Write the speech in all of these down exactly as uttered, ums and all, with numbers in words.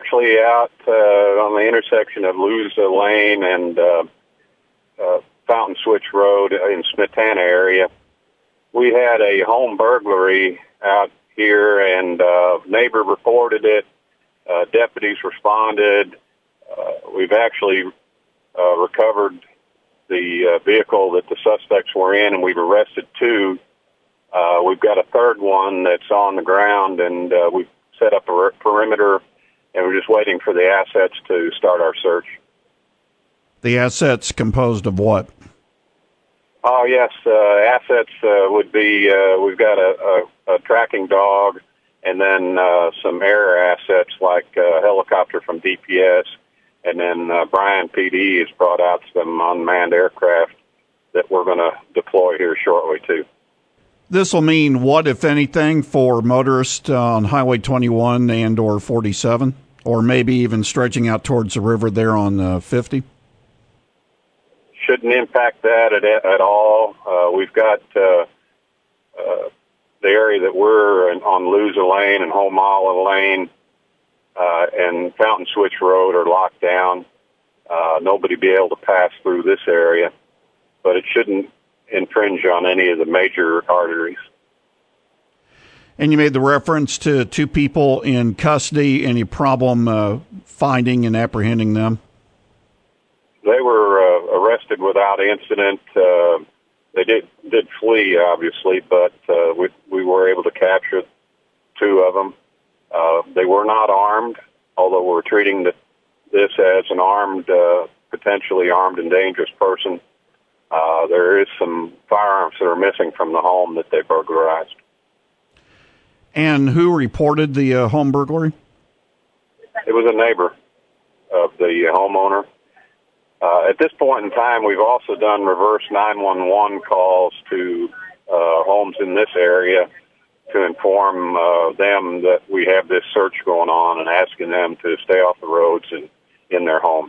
actually out uh, on the intersection of Louisa Lane and uh, uh, Fountain Switch Road in Smetana area. We had a home burglary out here, and uh, neighbor reported it. Uh, deputies responded. Uh, we've actually uh, recovered the uh, vehicle that the suspects were in, and we've arrested two. Uh, we've got a third one that's on the ground, and uh, we've set up a perimeter, and we're just waiting for the assets to start our search. The assets composed of what? Oh, yes. Uh, assets uh, would be, uh, we've got a, a, a tracking dog, and then uh, some air assets like a helicopter from D P S, and then uh, Bryan P D has brought out some unmanned aircraft that we're going to deploy here shortly, too. This will mean what, if anything, for motorists on Highway twenty-one and or forty-seven, or maybe even stretching out towards the river there on uh, fifty? Shouldn't impact that at, at all. Uh, we've got uh, uh, the area that we're in, on Louisa Lane and Homala Lane uh, and Fountain Switch Road are locked down. Uh, nobody be able to pass through this area, but it shouldn't infringe on any of the major arteries. And you made the reference to two people in custody. Any problem uh, finding and apprehending them? They were uh, arrested without incident. Uh, they did did flee, obviously, but uh, we we were able to capture two of them. Uh, they were not armed, although we're treating the, this as an armed, uh, potentially armed and dangerous person. Uh, there is some firearms that are missing from the home that they burglarized. And who reported the uh, home burglary? It was a neighbor of the homeowner. Uh, at this point in time, we've also done reverse nine one one calls to uh, homes in this area to inform uh, them that we have this search going on and asking them to stay off the roads and in their homes.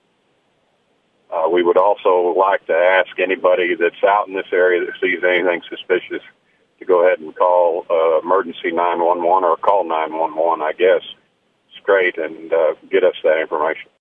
Uh, we would also like to ask anybody that's out in this area that sees anything suspicious to go ahead and call uh, emergency nine one one or call nine one one, I guess, straight and uh, get us that information.